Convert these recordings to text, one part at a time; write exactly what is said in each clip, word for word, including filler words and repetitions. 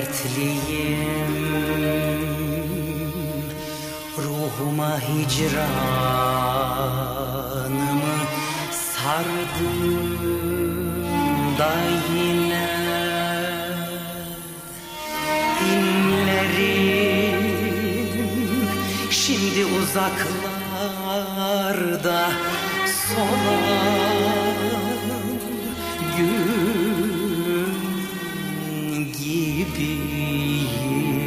dertliyim, ruhuma hicranımı sardım da yine inlerim şimdi uzaklarda solan gün gibiyim.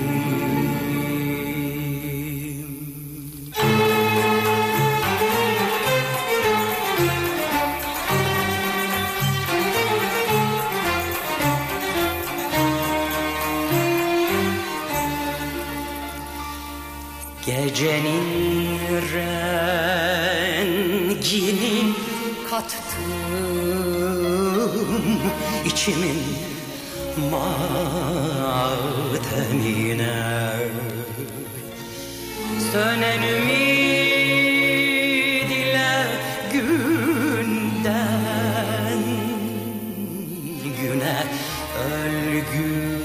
Gecenin rengini kattım içimin matemine, sönen ümid ile günden güne ölgün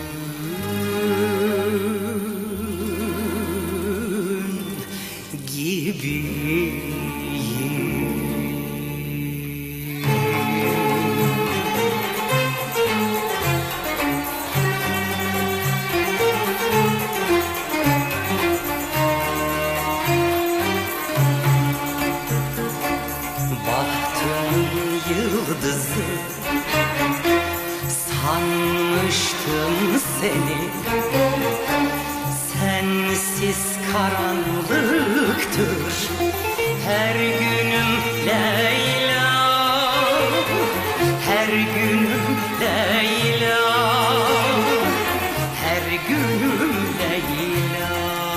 gibiyim. Bahtımın yıldızı sanmıştım seni, sensiz karanlıktır her günüm Leyla, her günüm Leyla, her günüm Leyla.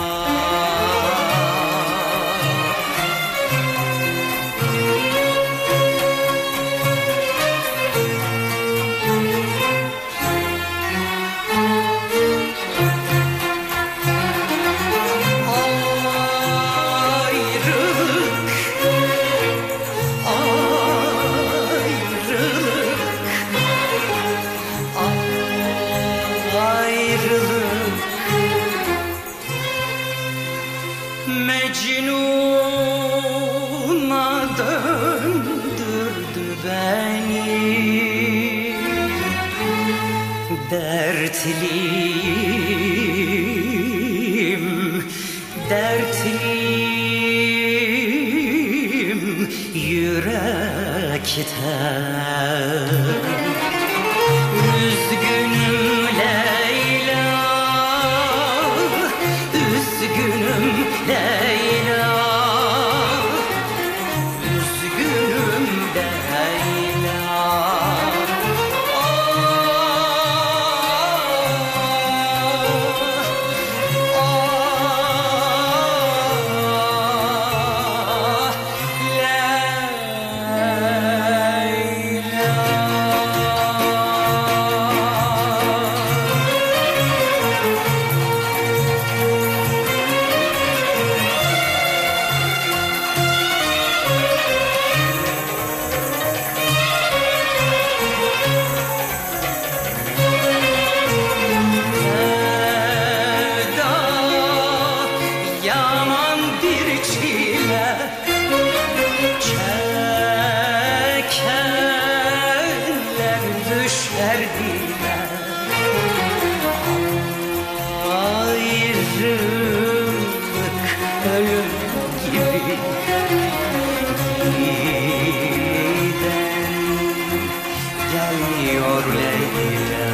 Mecnun'a döndürdü beni, dertliyim, dertliyim yürekten. Üzgünüm Leyla, üzgünüm Leyla, üzgünüm Leyla. Ah, ah, yaman bir çile çekenler düşer dile, ayrılık ölüm gibi giden geliyor Leyla.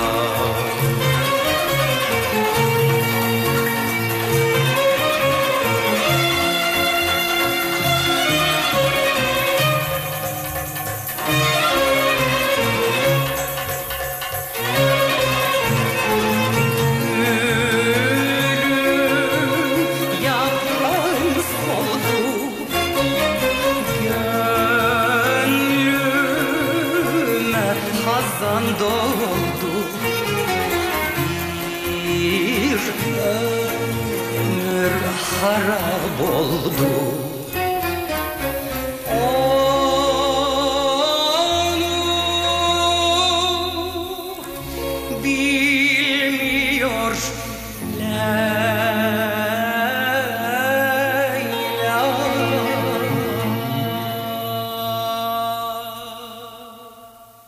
Hazan doldu, bir ömür harap oldu.